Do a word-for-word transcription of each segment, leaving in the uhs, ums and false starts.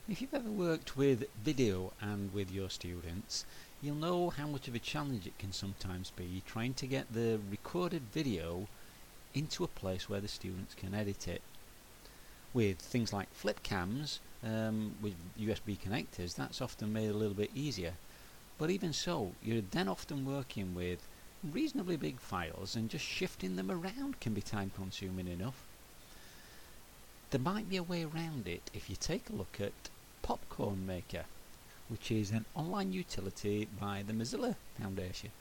If you've ever worked with video and with your students, you'll know how much of a challenge it can sometimes be trying to get the recorded video into a place where the students can edit it. With things like flip cams um, with U S B connectors, that's often made a little bit easier. But even so, you're then often working with reasonably big files, and just shifting them around can be time consuming enough. There might be a way around it if you take a look at Popcorn Maker, which is an online utility by the Mozilla Foundation.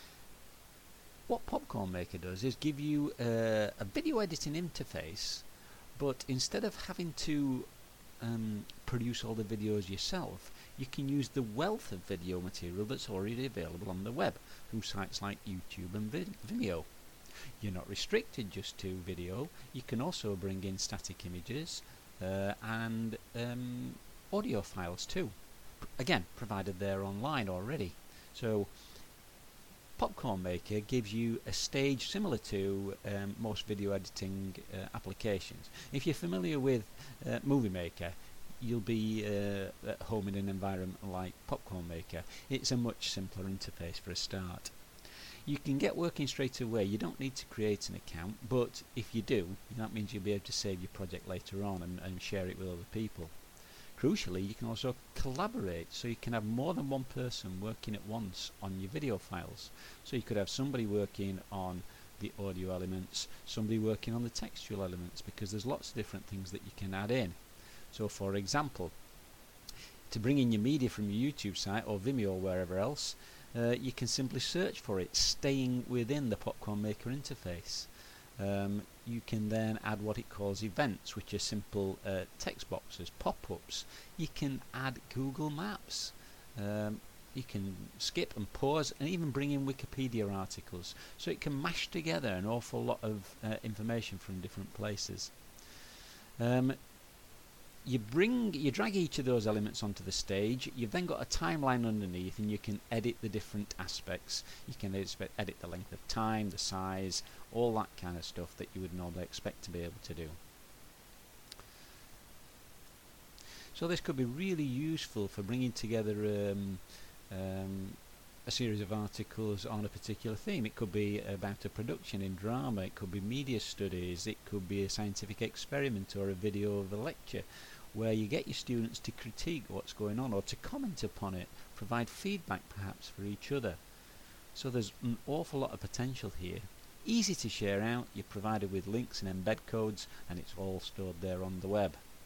What Popcorn Maker does is give you a, a video editing interface, but instead of having to um, produce all the videos yourself, you can use the wealth of video material that's already available on the web through sites like YouTube and Vimeo. You're not restricted just to video. You can also bring in static images uh, and um, audio files too, again provided they're online already. So Popcorn Maker gives you a stage similar to um, most video editing uh, applications. If you're familiar with uh, Movie Maker, you'll be uh, at home in an environment like Popcorn Maker. It's a much simpler interface for a start. You can get working straight away. You don't need to create an account, but if you do, that means you'll be able to save your project later on and, and share it with other people. Crucially, you can also collaborate, so you can have more than one person working at once on your video files. So you could have somebody working on the audio elements, somebody working on the textual elements, because there's lots of different things that you can add in. So for example, to bring in your media from your YouTube site or Vimeo or wherever else, uh, you can simply search for it, staying within the Popcorn Maker interface. Um, you can then add what it calls events, which are simple uh, text boxes, pop-ups. You can add Google Maps. Um, you can skip and pause and even bring in Wikipedia articles. So it can mash together an awful lot of uh, information from different places. Um, You bring, you drag each of those elements onto the stage. You've then got a timeline underneath, and you can edit the different aspects. You can edit the length of time, the size, all that kind of stuff that you would normally expect to be able to do. So this could be really useful for bringing together um, um, a series of articles on a particular theme. It could be about a production in drama, it could be media studies, it could be a scientific experiment or a video of a lecture, where you get your students to critique what's going on or to comment upon it, provide feedback perhaps for each other. So there's an awful lot of potential here. Easy to share out, you're provided with links and embed codes, and it's all stored there on the web.